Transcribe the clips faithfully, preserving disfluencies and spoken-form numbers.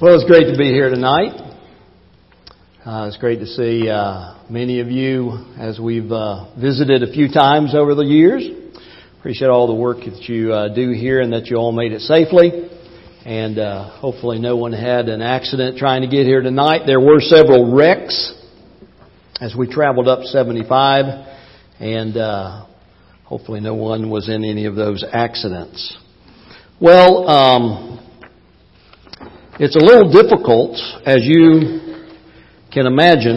Well, it's great to be here tonight. Uh, it's great to see uh, many of you as we've uh, visited a few times over the years. Appreciate all the work that you uh, do here and that you all made it safely. And uh, hopefully no one had an accident trying to get here tonight. There were several wrecks as we traveled up seventy-five, and uh, hopefully no one was in any of those accidents. Well, um, it's a little difficult, as you can imagine,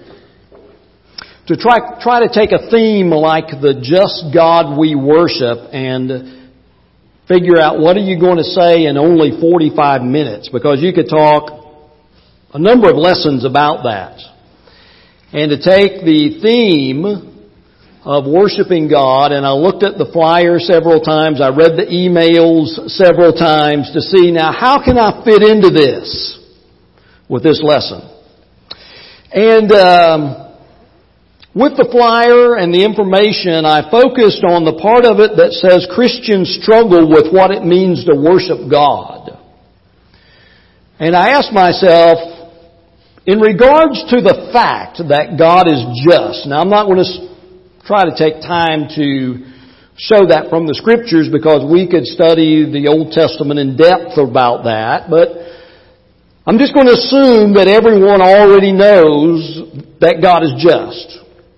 to try try to take a theme like the just God we worship and figure out what are you going to say in only forty-five minutes, because you could talk a number of lessons about that. And to take the theme of worshiping God, and I looked at the flyer several times, I read the emails several times to see, now how can I fit into this with this lesson? And um, with the flyer and the information, I focused on the part of it that says Christians struggle with what it means to worship God. And I asked myself, in regards to the fact that God is just, now I'm not going to try to take time to show that from the Scriptures, because we could study the Old Testament in depth about that, but I'm just going to assume that everyone already knows that God is just.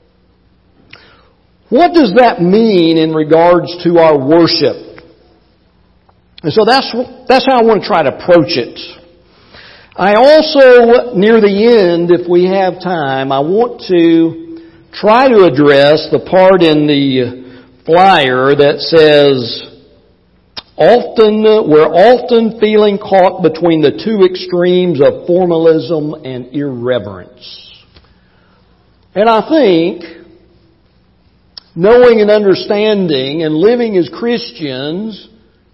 What does that mean in regards to our worship? And so that's, that's how I want to try to approach it. I also, near the end, if we have time, I want to try to address the part in the flyer that says, often, we're often feeling caught between the two extremes of formalism and irreverence. And I think knowing and understanding and living as Christians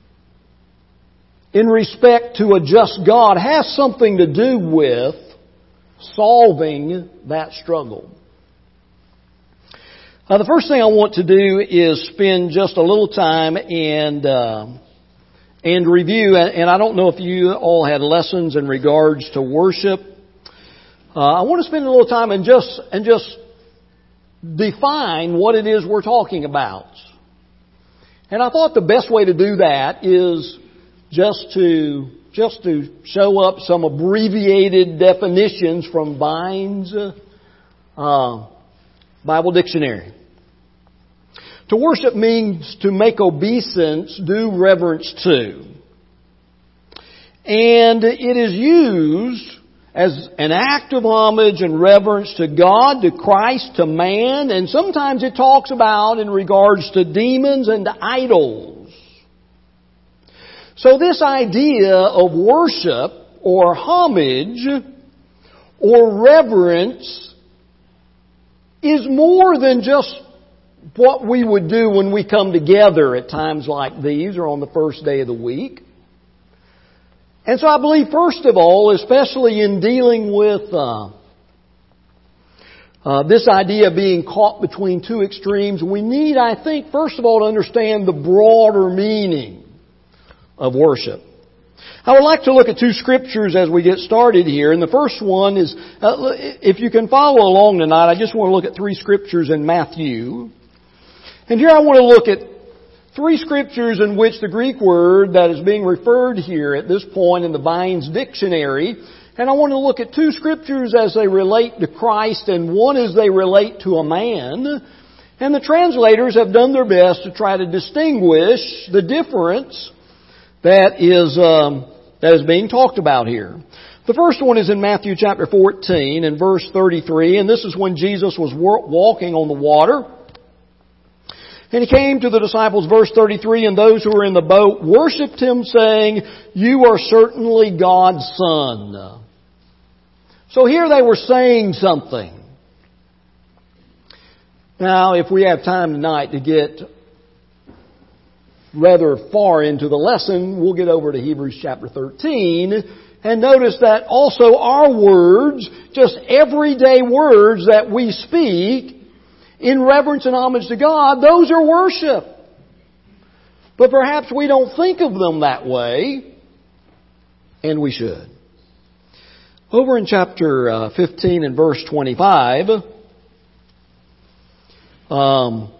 in respect to a just God has something to do with solving that struggle. Now, the first thing I want to do is spend just a little time and uh, and review. And I don't know if you all had lessons in regards to worship. Uh, I want to spend a little time and just and just define what it is we're talking about. And I thought the best way to do that is just to just to show up some abbreviated definitions from Vine's uh, Bible Dictionary. To worship means to make obeisance, do reverence to. And it is used as an act of homage and reverence to God, to Christ, to man, and sometimes it talks about in regards to demons and to idols. So this idea of worship or homage or reverence is more than just what we would do when we come together at times like these or on the first day of the week. And so I believe, first of all, especially in dealing with uh, uh, this idea of being caught between two extremes, we need, I think, first of all, to understand the broader meaning of worship. I would like to look at two scriptures as we get started here. And the first one is, uh, if you can follow along tonight, I just want to look at three scriptures in Matthew. And here I want to look at three scriptures in which the Greek word that is being referred here at this point in the Vine's dictionary. And I want to look at two scriptures as they relate to Christ, and one as they relate to a man. And the translators have done their best to try to distinguish the difference that is um, that is being talked about here. The first one is in Matthew chapter fourteen and verse thirty-three, and this is when Jesus was walking on the water. And He came to the disciples, verse thirty-three, and those who were in the boat worshipped Him, saying, "You are certainly God's Son." So here they were saying something. Now, if we have time tonight to get rather far into the lesson, we'll get over to Hebrews chapter thirteen and notice that also our words, just everyday words that we speak in reverence and homage to God, those are worship. But perhaps we don't think of them that way, and we should. Over in chapter uh, fifteen and verse twenty-five, um,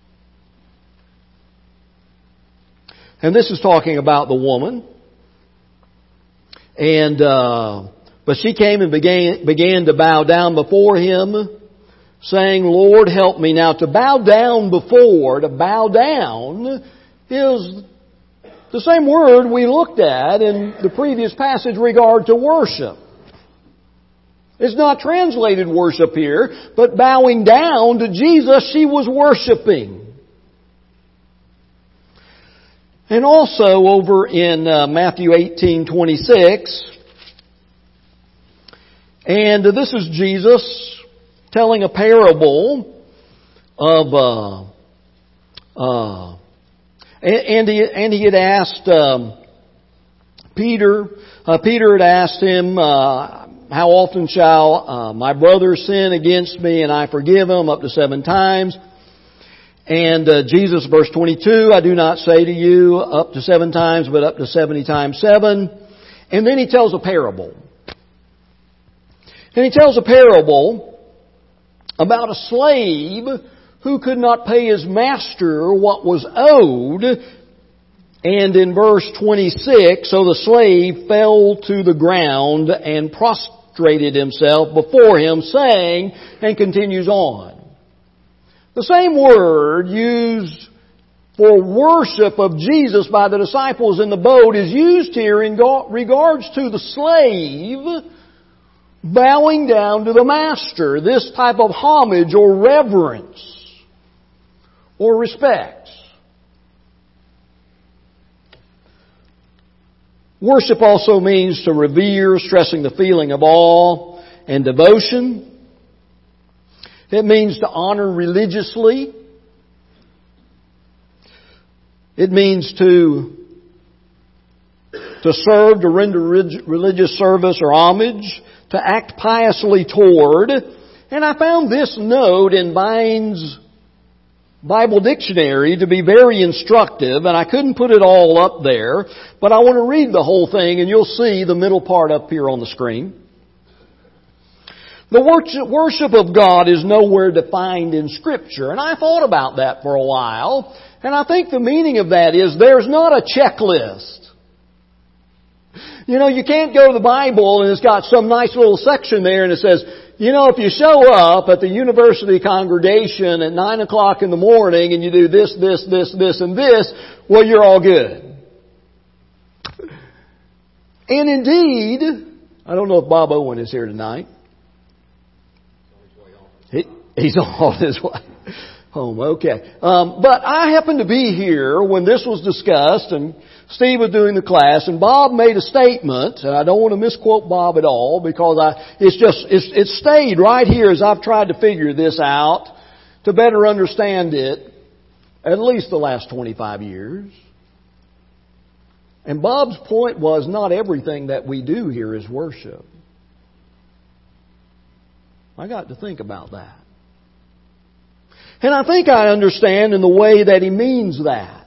and this is talking about the woman, and uh, but she came and began began to bow down before him, saying, "Lord, help me." Now, to bow down before, to bow down, is the same word we looked at in the previous passage regard to worship. It's not translated worship here, but bowing down to Jesus, she was worshiping. And also over in uh, Matthew eighteen twenty-six, and this is Jesus telling a parable of, uh, uh, and he and he had asked um, Peter. Uh, Peter had asked him, Uh, "How often shall uh, my brother sin against me and I forgive him? Up to seven times." And uh, Jesus, verse twenty-two, "I do not say to you up to seven times, but up to seventy times seven." And then he tells a parable. And he tells a parable about a slave who could not pay his master what was owed. And in verse twenty-six, "So the slave fell to the ground and prostrated himself before him, saying," and continues on. The same word used for worship of Jesus by the disciples in the boat is used here in regards to the slave bowing down to the master. This type of homage or reverence or respect. Worship also means to revere, stressing the feeling of awe and devotion. It means to honor religiously. It means to, to serve, to render religious service or homage, to act piously toward. And I found this note in Vine's Bible Dictionary to be very instructive, and I couldn't put it all up there, but I want to read the whole thing, and you'll see the middle part up here on the screen. The worship of God is nowhere defined in Scripture, and I thought about that for a while, and I think the meaning of that is there's not a checklist. You know, you can't go to the Bible and it's got some nice little section there and it says, you know, if you show up at the university congregation at nine o'clock in the morning and you do this, this, this, this, and this, well, you're all good. And indeed, I don't know if Bob Owen is here tonight. He, he's on his way home. Okay. Um, but I happened to be here when this was discussed, and Steve was doing the class, and Bob made a statement, and I don't want to misquote Bob at all because I, it's just, it's, it's stayed right here as I've tried to figure this out to better understand it at least the last twenty-five years. And Bob's point was not everything that we do here is worship. I got to think about that. And I think I understand in the way that he means that.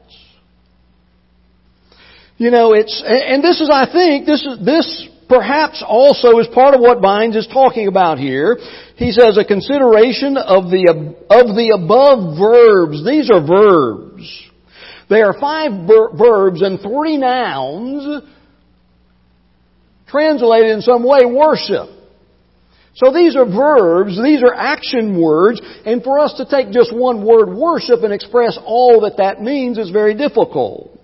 You know, it's, and this is, I think, this is, this perhaps also is part of what Vines is talking about here. He says a consideration of the, of the above verbs. These are verbs. There are five ver- verbs and three nouns translated in some way worship. So these are verbs, these are action words, and for us to take just one word worship and express all that that means is very difficult.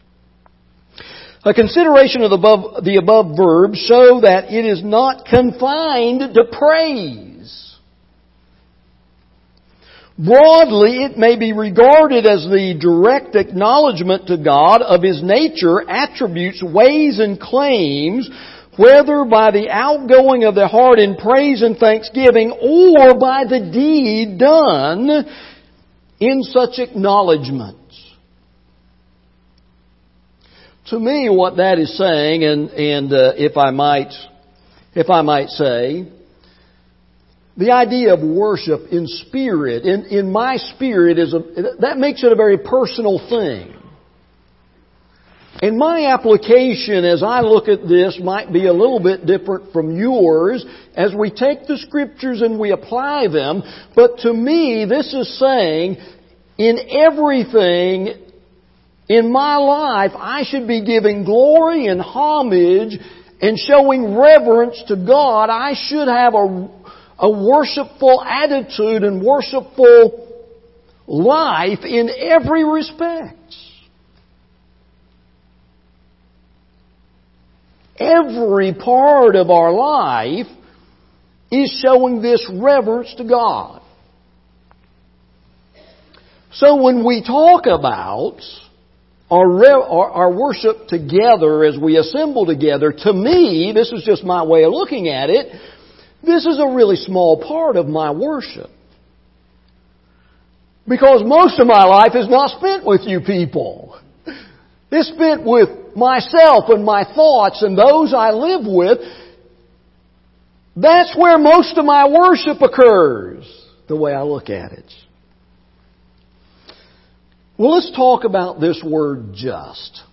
A consideration of the above, the above verbs show that it is not confined to praise. Broadly, it may be regarded as the direct acknowledgement to God of His nature, attributes, ways, and claims, whether by the outgoing of the heart in praise and thanksgiving or by the deed done in such acknowledgement. To me, what that is saying, and, and uh, if I might, if I might say, the idea of worship in spirit, in, in my spirit, is a, that makes it a very personal thing. And my application as I look at this might be a little bit different from yours as we take the Scriptures and we apply them. But to me, this is saying, in everything in my life, I should be giving glory and homage and showing reverence to God. I should have a, a worshipful attitude and worshipful life in every respect. Every part of our life is showing this reverence to God. So when we talk about our, our, our worship together as we assemble together, to me, this is just my way of looking at it, this is a really small part of my worship. Because most of my life is not spent with you people. It's spent with myself and my thoughts and those I live with. That's where most of my worship occurs, the way I look at it. Well, let's talk about this word just.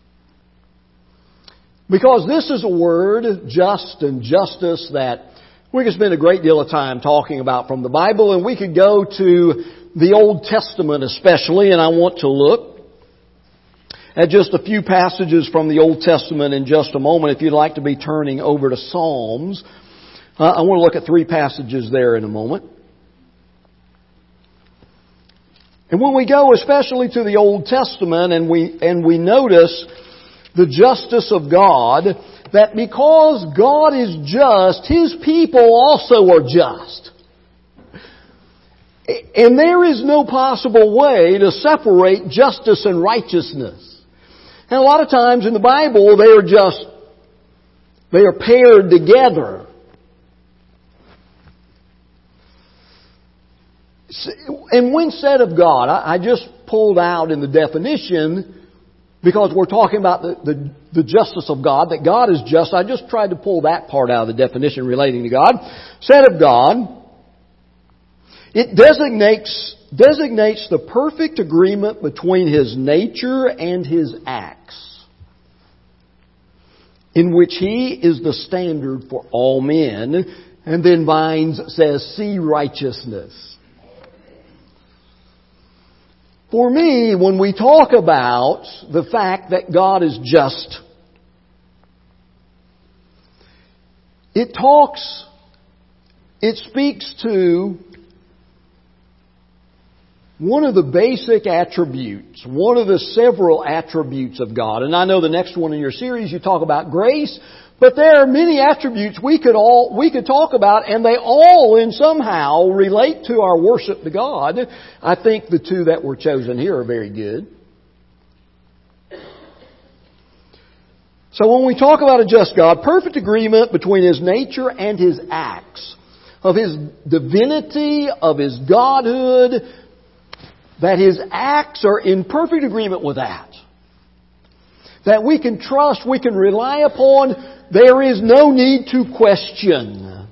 Because this is a word, just and justice, that we could spend a great deal of time talking about from the Bible, and we could go to the Old Testament especially, and I want to look at just a few passages from the Old Testament in just a moment. If you'd like to be turning over to Psalms, uh, I want to look at three passages there in a moment. And when we go especially to the Old Testament and we, and we notice the justice of God, that because God is just, His people also are just. And there is no possible way to separate justice and righteousness. And a lot of times in the Bible, they are just, they are paired together. And when said of God, I just pulled out in the definition, because we're talking about the, the, the justice of God, that God is just, I just tried to pull that part out of the definition relating to God. Said of God, it designates, designates the perfect agreement between His nature and His acts, in which He is the standard for all men. And then Vines says, see righteousness. For me, when we talk about the fact that God is just, it talks, it speaks to one of the basic attributes, one of the several attributes of God. And I know the next one in your series you talk about grace, but there are many attributes we could all we could talk about, and they all in somehow relate to our worship to God. I think the two that were chosen here are very good. So when we talk about a just God, perfect agreement between His nature and His acts, of His divinity, of His godhood, that His acts are in perfect agreement with that. That we can trust, we can rely upon. There is no need to question.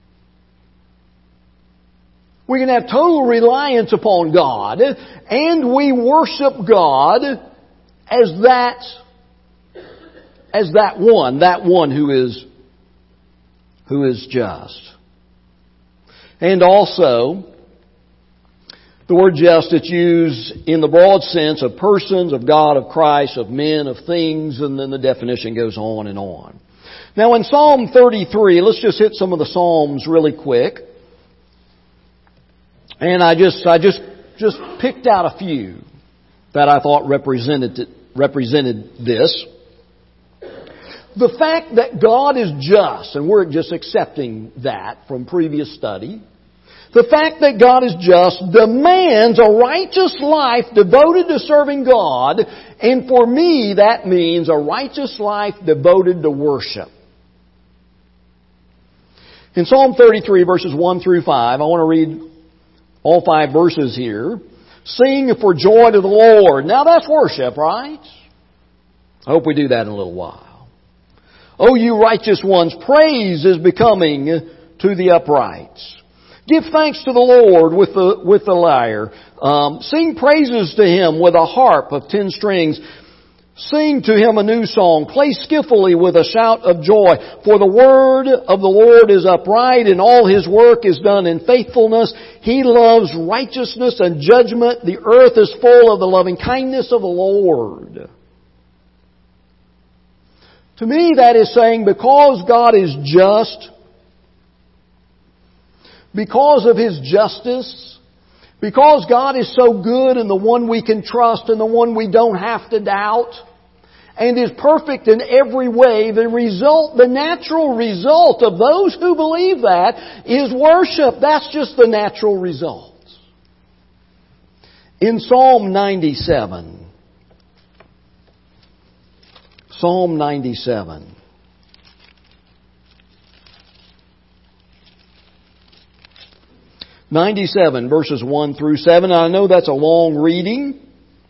We can have total reliance upon God, and we worship God as that, as that one, that one who is, who is just. And also, the word just, it's used in the broad sense of persons, of God, of Christ, of men, of things, and then the definition goes on and on. Now in Psalm thirty-three, let's just hit some of the Psalms really quick. And I just, I just, just picked out a few that I thought represented, represented this. The fact that God is just, and we're just accepting that from previous study, the fact that God is just demands a righteous life devoted to serving God, and for me that means a righteous life devoted to worship. In Psalm thirty-three, verses one through five, I want to read all five verses here. Sing for joy to the Lord. Now that's worship, right? I hope we do that in a little while. O you righteous ones, praise is becoming to the uprights. Give thanks to the Lord with the with the lyre. Um, sing praises to Him with a harp of ten strings. Sing to Him a new song. Play skillfully with a shout of joy. For the word of the Lord is upright, and all His work is done in faithfulness. He loves righteousness and judgment. The earth is full of the loving kindness of the Lord. To me, that is saying because God is just, because of His justice, because God is so good and the one we can trust and the one we don't have to doubt, and is perfect in every way, the result, the natural result of those who believe that is worship. That's just the natural result. In Psalm ninety-seven, Psalm ninety-seven, ninety-seven verses one through seven. I know that's a long reading,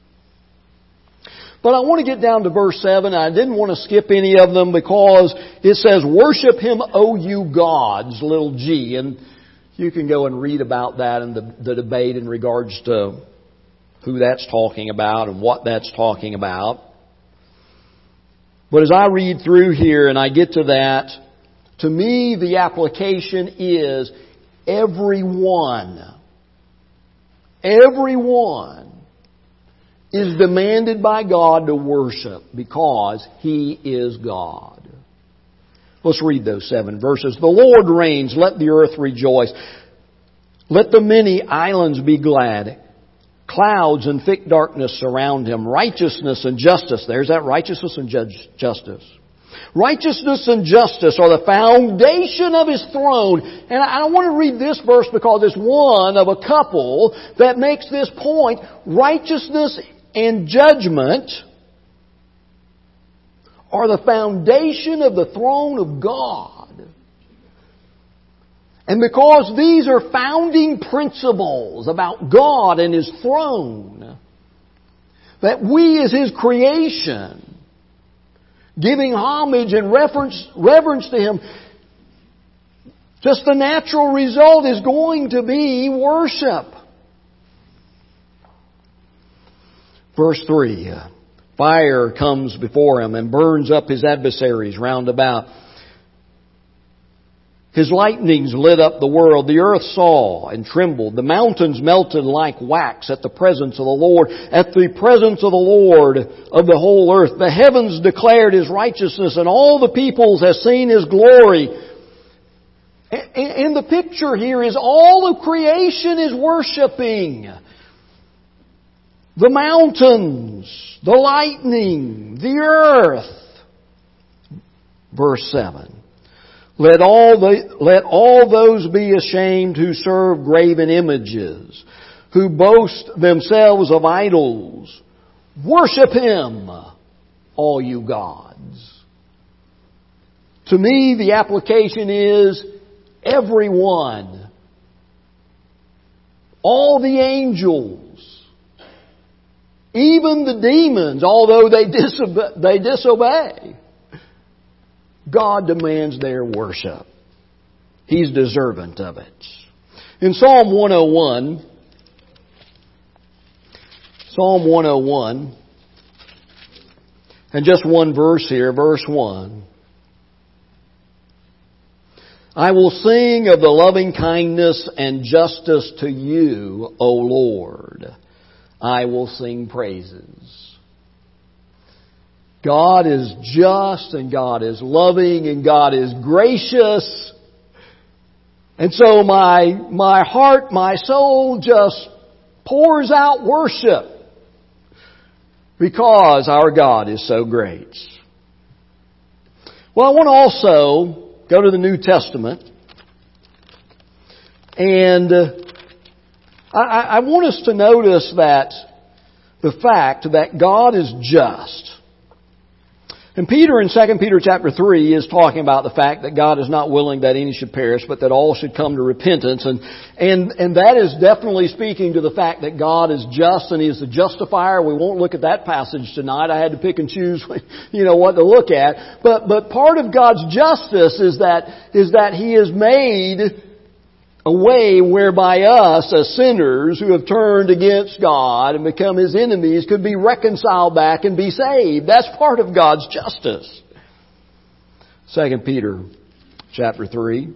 but I want to get down to verse seven. I didn't want to skip any of them because it says, "Worship Him, O you gods," little g. And you can go and read about that in the, the debate in regards to who that's talking about and what that's talking about. But as I read through here and I get to that, to me the application is everyone, everyone is demanded by God to worship because He is God. Let's read those seven verses. "The Lord reigns, let the earth rejoice. Let the many islands be glad. Clouds and thick darkness surround Him. Righteousness and justice," there's that righteousness and judge, justice. "Righteousness and justice are the foundation of His throne." And I want to read this verse because it's one of a couple that makes this point. Righteousness and judgment are the foundation of the throne of God. And because these are founding principles about God and His throne, that we as His creation, giving homage and reverence, reverence to Him, just the natural result is going to be worship. Verse three, "Fire comes before Him and burns up His adversaries round about. His lightnings lit up the world. The earth saw and trembled. The mountains melted like wax at the presence of the Lord. At the presence of the Lord of the whole earth. The heavens declared His righteousness, and all the peoples have seen His glory." And the picture here is all of creation is worshiping. The mountains, the lightning, the earth. Verse seven. Let all the, let all those be ashamed who serve graven images, who boast themselves of idols. Worship Him, all you gods. To me, the application is everyone. All the angels. Even the demons, although they disobey, they disobey. God demands their worship. He's deserving of it. In Psalm one oh one, Psalm one oh one, and just one verse here, verse one. "I will sing of the loving kindness and justice to you, O Lord. I will sing praises." God is just, and God is loving, and God is gracious. And so my, my heart, my soul just pours out worship because our God is so great. Well, I want to also go to the New Testament, and I, I want us to notice that the fact that God is just. And Peter in Second Peter chapter three is talking about the fact that God is not willing that any should perish, but that all should come to repentance. And, and, and that is definitely speaking to the fact that God is just and He is the justifier. We won't look at that passage tonight. I had to pick and choose, you know, what to look at. But, but part of God's justice is that, is that He has made a way whereby us, as sinners who have turned against God and become His enemies, could be reconciled back and be saved. That's part of God's justice. Second Peter chapter three.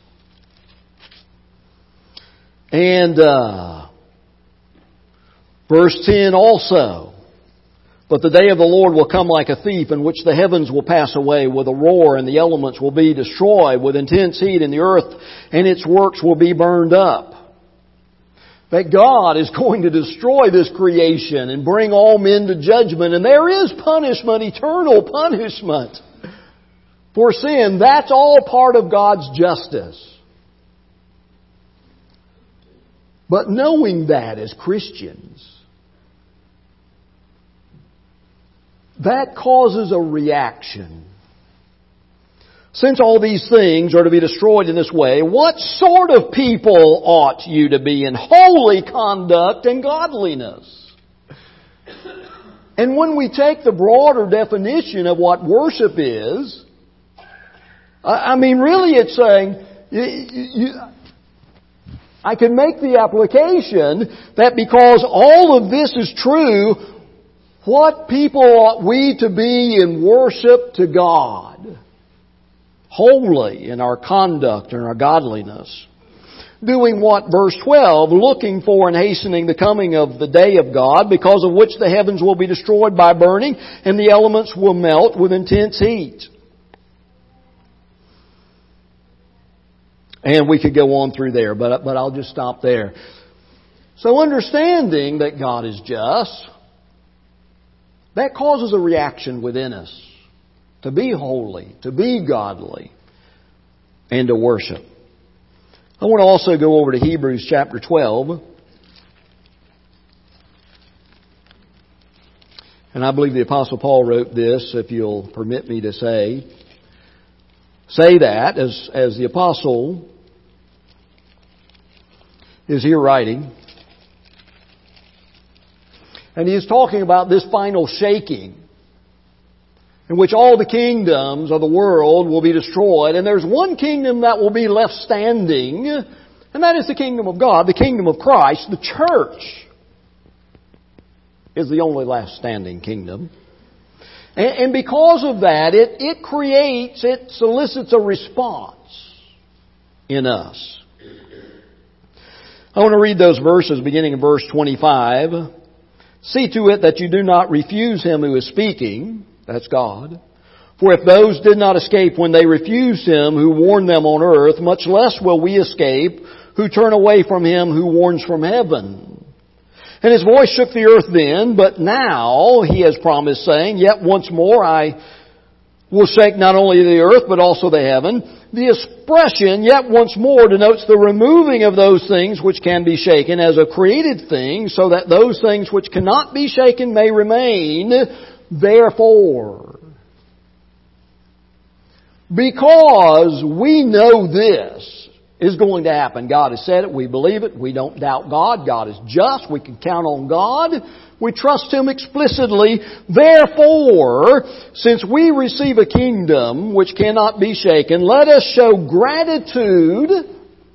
And uh, verse ten also. But the day of the Lord will come like a thief, in which the heavens will pass away with a roar, and the elements will be destroyed with intense heat, and the earth and its works will be burned up. That God is going to destroy this creation and bring all men to judgment. And there is punishment, eternal punishment for sin. That's all part of God's justice. But knowing that as Christians, that causes a reaction. Since all these things are to be destroyed in this way, what sort of people ought you to be in holy conduct and godliness? And when we take the broader definition of what worship is, I mean, really it's saying, you, you, I can make the application that because all of this is true, what people ought we to be in worship to God? Holy in our conduct and our godliness. Doing what? Verse twelve, looking for and hastening the coming of the day of God, because of which the heavens will be destroyed by burning, and the elements will melt with intense heat. And we could go on through there, but, but I'll just stop there. So understanding that God is just, that causes a reaction within us to be holy, to be godly, and to worship. I want to also go over to Hebrews chapter twelve. And I believe the Apostle Paul wrote this, if you'll permit me to say. Say that, as, as the Apostle is here writing. And he is talking about this final shaking, in which all the kingdoms of the world will be destroyed. And there's one kingdom that will be left standing, and that is the kingdom of God, the kingdom of Christ. The church is the only last standing kingdom. And, and because of that, it, it creates, it solicits a response in us. I want to read those verses beginning in verse twenty-five. See to it that you do not refuse Him who is speaking. That's God. For if those did not escape when they refused Him who warned them on earth, much less will we escape who turn away from Him who warns from heaven. And His voice shook the earth then, but now He has promised, saying, Yet once more I will shake not only the earth, but also the heaven. The expression, yet once more, denotes the removing of those things which can be shaken as a created thing, so that those things which cannot be shaken may remain. Therefore, because we know this is going to happen. God has said it. We believe it. We don't doubt God. God is just. We can count on God. We trust Him explicitly. Therefore, since we receive a kingdom which cannot be shaken, let us show gratitude,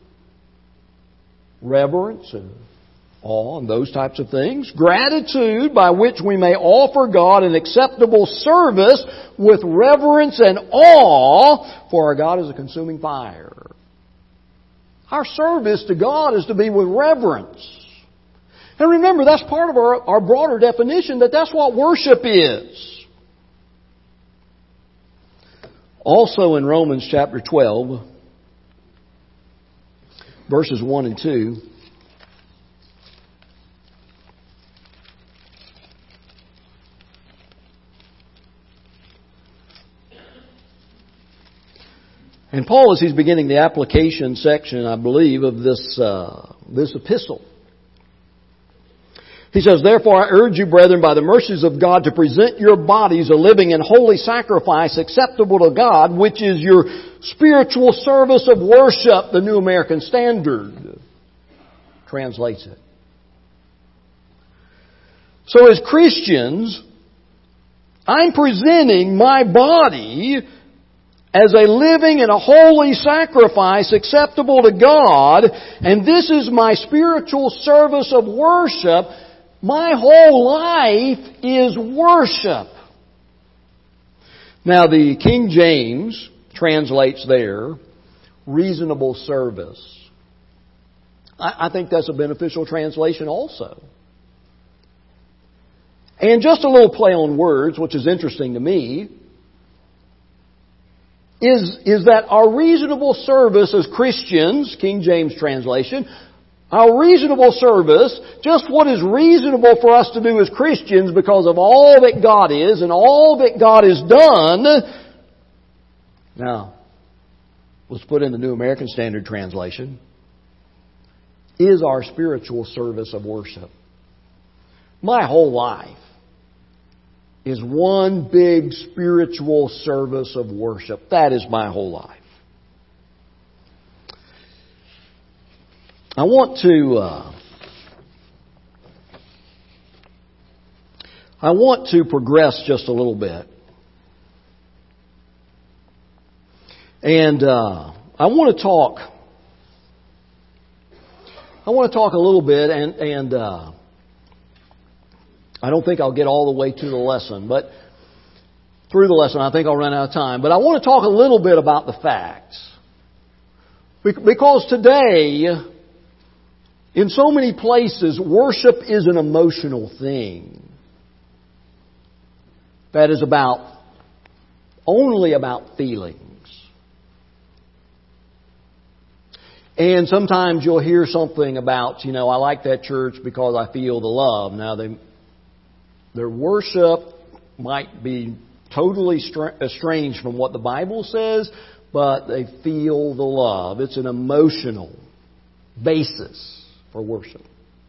reverence, and awe, and those types of things. Gratitude by which we may offer God an acceptable service with reverence and awe, for our God is a consuming fire. Our service to God is to be with reverence. And remember, that's part of our, our broader definition, that that's what worship is. Also in Romans chapter twelve, verses one and two, and Paul, as he's beginning the application section, I believe, of this uh, this epistle, he says, Therefore I urge you, brethren, by the mercies of God, to present your bodies a living and holy sacrifice acceptable to God, which is your spiritual service of worship. The New American Standard translates it. So as Christians, I'm presenting my body as a living and a holy sacrifice acceptable to God, and this is my spiritual service of worship. My whole life is worship. Now the King James translates there, reasonable service. I, I think that's a beneficial translation also. And just a little play on words, which is interesting to me, is, is that our reasonable service as Christians, King James translation, our reasonable service, just what is reasonable for us to do as Christians because of all that God is and all that God has done. Now, let's put in the New American Standard Translation. Is our spiritual service of worship. My whole life is one big spiritual service of worship. That is my whole life. I want to uh, I want to progress just a little bit. And uh, I want to talk I want to talk a little bit and and uh, I don't think I'll get all the way to the lesson, but through the lesson I think I'll run out of time. But I want to talk a little bit about the facts. Because today, in so many places, worship is an emotional thing. That is about, only about feelings. And sometimes you'll hear something about, you know, I like that church because I feel the love. Now, they, their worship might be totally estranged from what the Bible says, but they feel the love. It's an emotional basis for worship.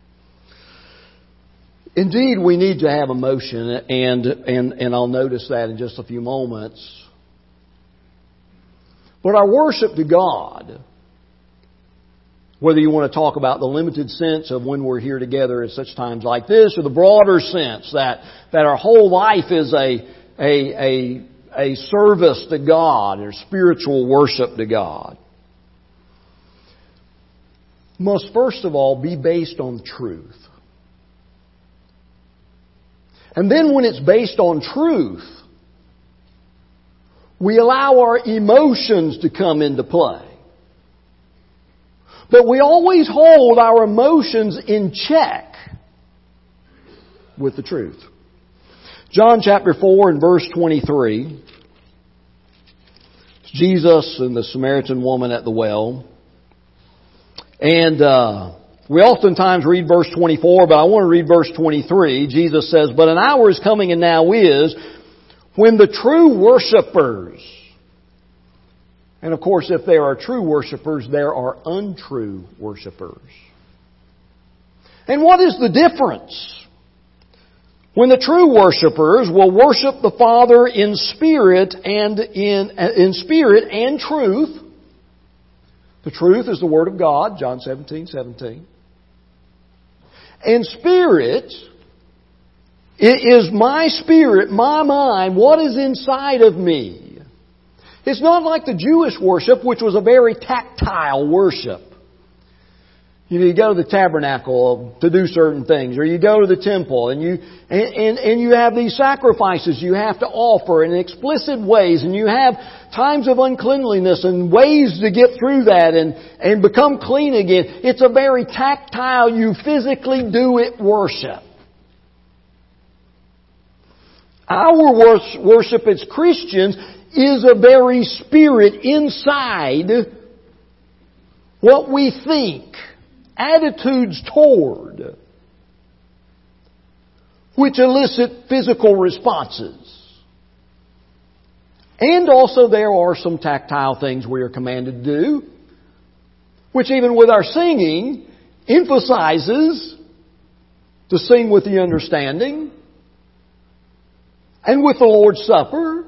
Indeed, we need to have emotion, and, and, and I'll notice that in just a few moments. But our worship to God, whether you want to talk about the limited sense of when we're here together at such times like this, or the broader sense that, that our whole life is a, a, a, a service to God, or spiritual worship to God, must first of all be based on truth. And then when it's based on truth, we allow our emotions to come into play. But we always hold our emotions in check with the truth. John chapter four and verse twenty-three. Jesus and the Samaritan woman at the well. And uh, we oftentimes read verse twenty-four, but I want to read verse twenty-three. Jesus says, "But an hour is coming and now is when the true worshipers," and of course, if there are true worshipers, there are untrue worshipers. And what is the difference? When the true worshipers will worship the Father in spirit and in, in spirit and truth. The truth is the Word of God, John seventeen seventeen. And spirit, it is my spirit, my mind, what is inside of me. It's not like the Jewish worship, which was a very tactile worship. You know, you go to the tabernacle to do certain things, or you go to the temple, and you and, and, and you have these sacrifices you have to offer in explicit ways, and you have times of uncleanliness and ways to get through that and, and become clean again. It's a very tactile, you physically do it worship. Our worship as Christians is a very spirit inside what we think, attitudes toward, which elicit physical responses. And also there are some tactile things we are commanded to do, which even with our singing emphasizes to sing with the understanding, and with the Lord's Supper,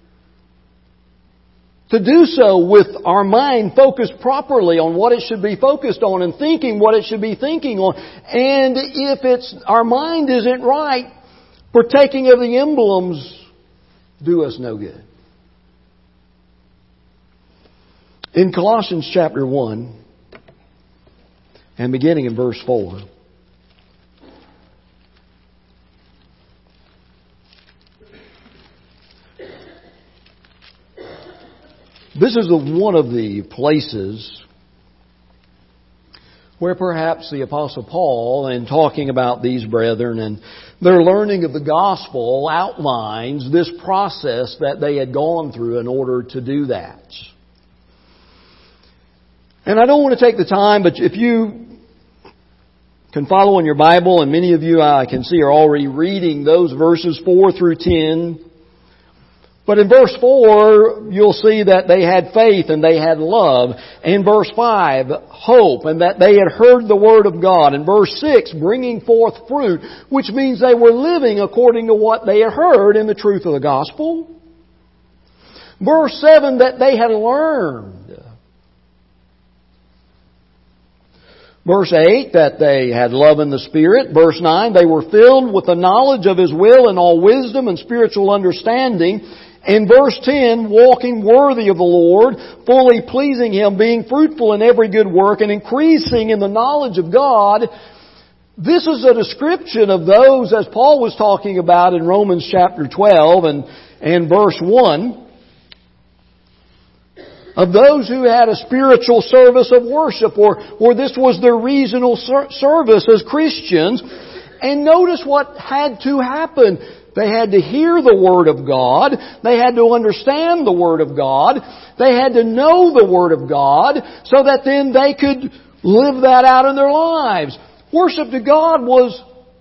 to do so with our mind focused properly on what it should be focused on and thinking what it should be thinking on. And if it's our mind isn't right, partaking of the emblems do us no good. In Colossians chapter one, and beginning in verse four, this is the, one of the places where perhaps the Apostle Paul, in talking about these brethren and their learning of the gospel, outlines this process that they had gone through in order to do that. And I don't want to take the time, but if you can follow in your Bible, and many of you I can see are already reading those verses four through ten. But in verse four, you'll see that they had faith and they had love. In verse five, hope, and that they had heard the Word of God. In verse six, bringing forth fruit, which means they were living according to what they had heard in the truth of the gospel. Verse seven, that they had learned. Verse eight, that they had love in the Spirit. Verse nine, they were filled with the knowledge of His will and all wisdom and spiritual understanding. In verse ten, walking worthy of the Lord, fully pleasing Him, being fruitful in every good work and increasing in the knowledge of God. This is a description of those, as Paul was talking about in Romans chapter twelve and, and verse one, of those who had a spiritual service of worship, or, or this was their reasonable ser- service as Christians. And notice what had to happen. They had to hear the Word of God. They had to understand the Word of God. They had to know the Word of God so that then they could live that out in their lives. Worship to God was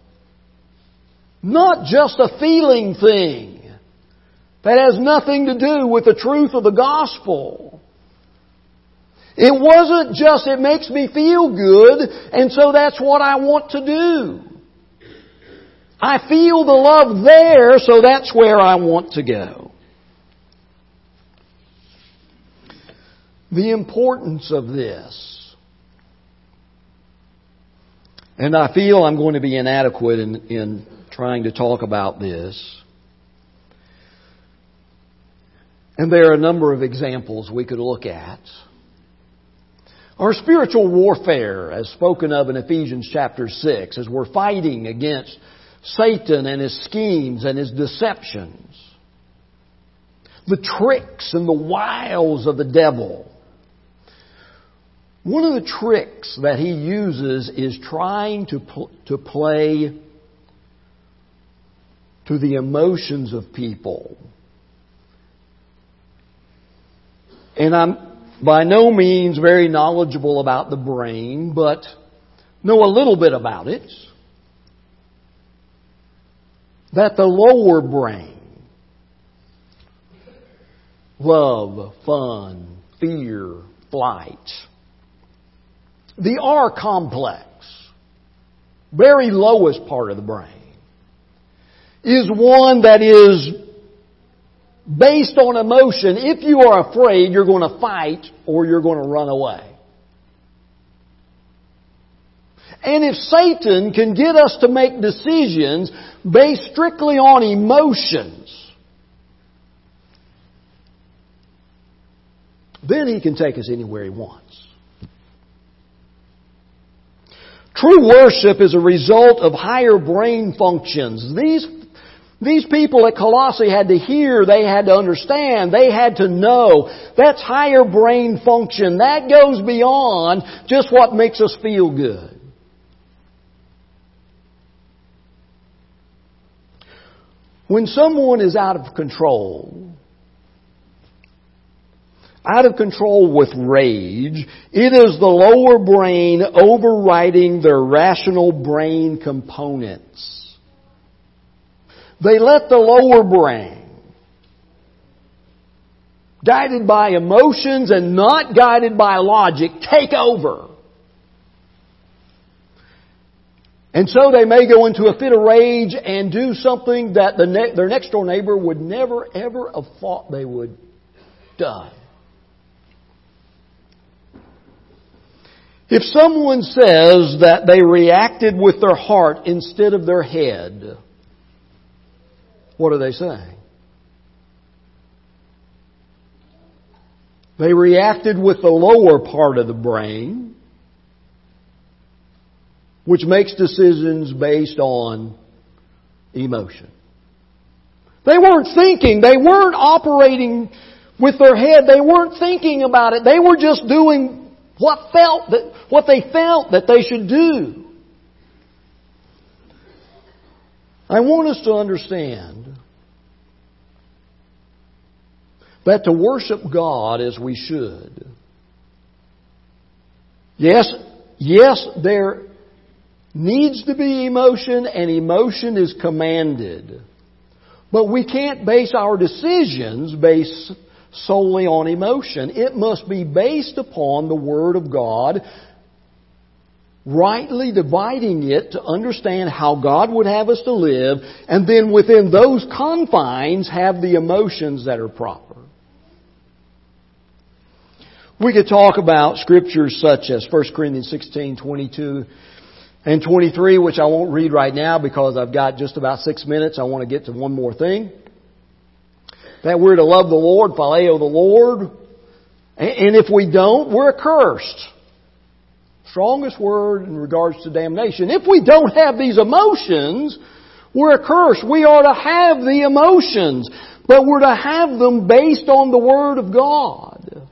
not just a feeling thing that has nothing to do with the truth of the gospel. It wasn't just, it makes me feel good, and so that's what I want to do. I feel the love there, so that's where I want to go. The importance of this. And I feel I'm going to be inadequate in, in trying to talk about this. And there are a number of examples we could look at. Our spiritual warfare, as spoken of in Ephesians chapter six, as we're fighting against Satan and his schemes and his deceptions. The tricks and the wiles of the devil. One of the tricks that he uses is trying to, pl- to play to the emotions of people. And I'm by no means very knowledgeable about the brain, but know a little bit about it. That the lower brain, love, fun, fear, flight, the R complex, very lowest part of the brain, is one that is based on emotion. If you are afraid, you're going to fight or you're going to run away. And if Satan can get us to make decisions based strictly on emotions, then he can take us anywhere he wants. True worship is a result of higher brain functions. These These people at Colossae had to hear, they had to understand, they had to know. That's higher brain function. That goes beyond just what makes us feel good. When someone is out of control, out of control with rage, it is the lower brain overriding their rational brain components. They let the lower brain, guided by emotions and not guided by logic, take over. And so they may go into a fit of rage and do something that the ne- their next door neighbor would never ever have thought they would done. If someone says that they reacted with their heart instead of their head, what are they saying? They reacted with the lower part of the brain, which makes decisions based on emotion. They weren't thinking. They weren't operating with their head. They weren't thinking about it. They were just doing what felt that what they felt that they should do. I want us to understand that to worship God as we should, yes, yes, there needs to be emotion, and emotion is commanded. But we can't base our decisions based solely on emotion. It must be based upon the Word of God, rightly dividing it to understand how God would have us to live, and then within those confines have the emotions that are proper. We could talk about scriptures such as First Corinthians sixteen, twenty-two and twenty-three, which I won't read right now because I've got just about six minutes. I want to get to one more thing. That we're to love the Lord, phileo the Lord. And if we don't, we're accursed. Strongest word in regards to damnation. If we don't have these emotions, we're accursed. We are to have the emotions, but we're to have them based on the Word of God.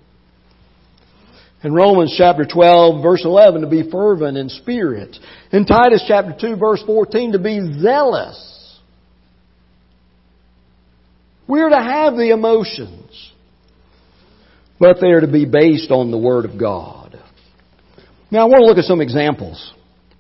In Romans chapter twelve, verse eleven, to be fervent in spirit. In Titus chapter two, verse fourteen, to be zealous. We're to have the emotions, but they are to be based on the Word of God. Now I want to look at some examples.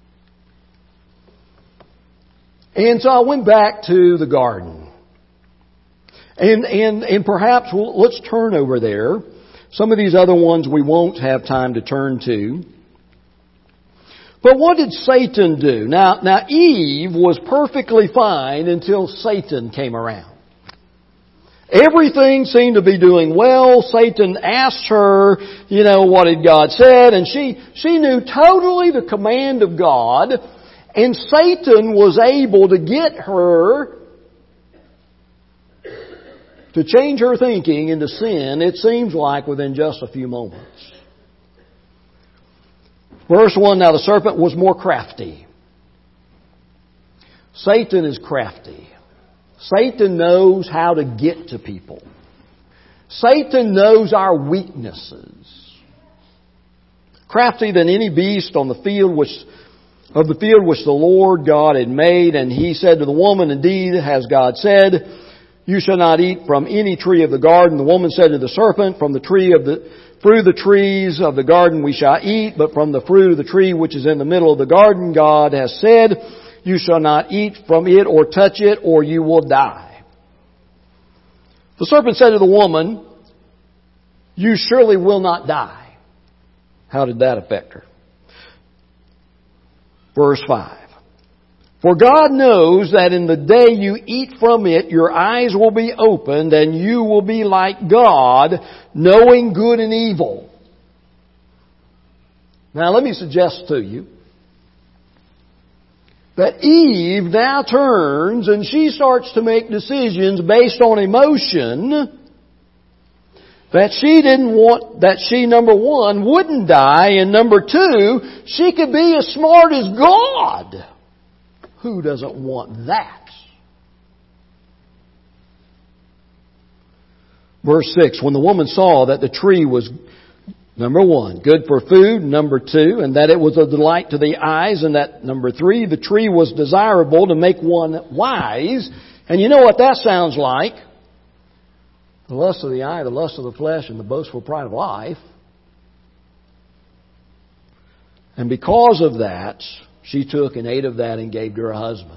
And so I went back to the garden. And, and, and perhaps we'll, let's turn over there. Some of these other ones we won't have time to turn to. But what did Satan do? Now, now Eve was perfectly fine until Satan came around. Everything seemed to be doing well. Satan asked her, you know, what had God said? And she, she knew totally the command of God. And Satan was able to get her to change her thinking into sin, it seems like, within just a few moments. Verse one, now the serpent was more crafty. Satan is crafty. Satan knows how to get to people. Satan knows our weaknesses. Crafty than any beast on the field which, of the field which the Lord God had made. And he said to the woman, indeed, has God said, you shall not eat from any tree of the garden. The woman said to the serpent, from the tree of the, through the trees of the garden we shall eat, but from the fruit of the tree which is in the middle of the garden, God has said, you shall not eat from it or touch it, or you will die. The serpent said to the woman, you surely will not die. How did that affect her? Verse five. For God knows that in the day you eat from it, your eyes will be opened and you will be like God, knowing good and evil. Now let me suggest to you that Eve now turns and she starts to make decisions based on emotion that she didn't want, that she, number one, wouldn't die, and number two, she could be as smart as God. Who doesn't want that? Verse six, when the woman saw that the tree was, number one, good for food, number two, and that it was a delight to the eyes, and that, number three, the tree was desirable to make one wise. And you know what that sounds like? The lust of the eye, the lust of the flesh, and the boastful pride of life. And because of that, she took and ate of that and gave to her husband.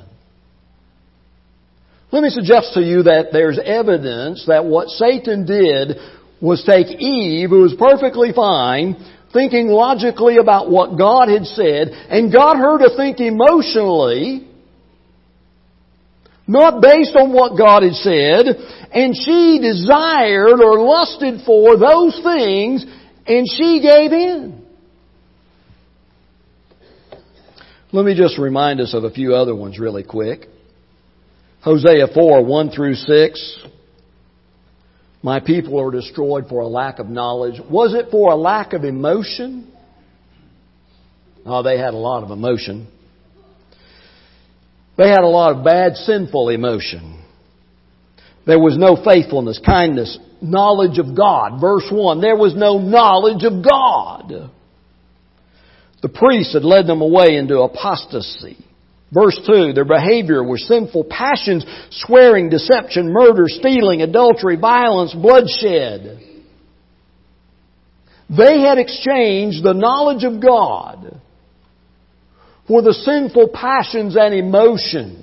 Let me suggest to you that there's evidence that what Satan did was take Eve, who was perfectly fine, thinking logically about what God had said, and got her to think emotionally, not based on what God had said, and she desired or lusted for those things, and she gave in. Let me just remind us of a few other ones really quick. Hosea four, one through six. My people are destroyed for a lack of knowledge. Was it for a lack of emotion? Oh, they had a lot of emotion. They had a lot of bad, sinful emotion. There was no faithfulness, kindness, knowledge of God. Verse one, there was no knowledge of God. The priests had led them away into apostasy. Verse two, their behavior was sinful passions, swearing, deception, murder, stealing, adultery, violence, bloodshed. They had exchanged the knowledge of God for the sinful passions and emotions.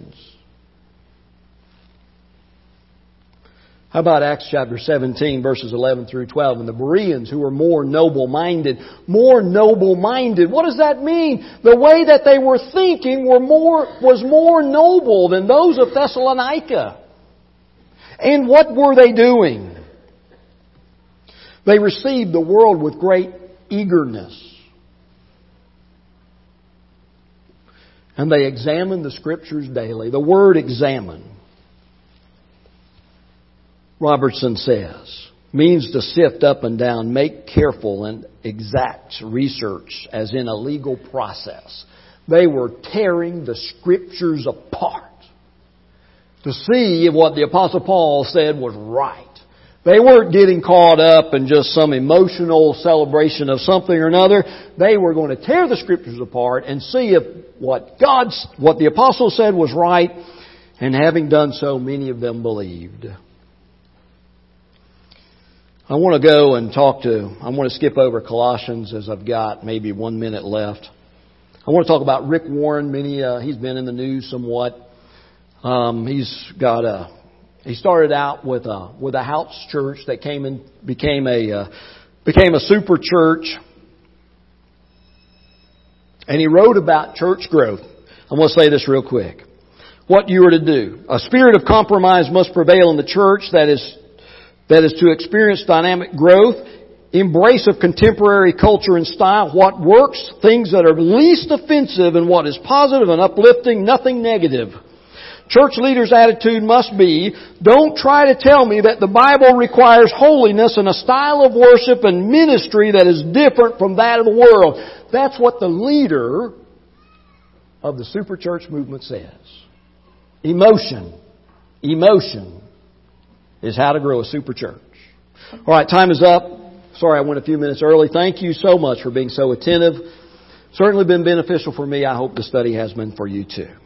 How about Acts chapter seventeen, verses eleven through twelve? And the Bereans, who were more noble-minded. More noble-minded. What does that mean? The way that they were thinking were more, was more noble than those of Thessalonica. And what were they doing? They received the world with great eagerness. And they examined the Scriptures daily. The word examine, Robertson says, means to sift up and down, make careful and exact research as in a legal process. They were tearing the Scriptures apart to see if what the Apostle Paul said was right. They weren't getting caught up in just some emotional celebration of something or another. They were going to tear the Scriptures apart and see if what God's, what the Apostle said was right. And having done so, many of them believed. I want to go and talk to, I want to skip over Colossians as I've got maybe one minute left. I want to talk about Rick Warren. Many, uh, he's been in the news somewhat. Um, he's got a, he started out with a, with a house church that came and became a, uh, became a super church. And he wrote about church growth. I want to say this real quick. What you are to do. A spirit of compromise must prevail in the church that is That is to experience dynamic growth, embrace of contemporary culture and style, what works, things that are least offensive and what is positive and uplifting, nothing negative. Church leaders' attitude must be, don't try to tell me that the Bible requires holiness and a style of worship and ministry that is different from that of the world. That's what the leader of the super church movement says. Emotion. Emotion. Is how to grow a super church. All right, time is up. Sorry I went a few minutes early. Thank you so much for being so attentive. Certainly been beneficial for me. I hope the study has been for you too.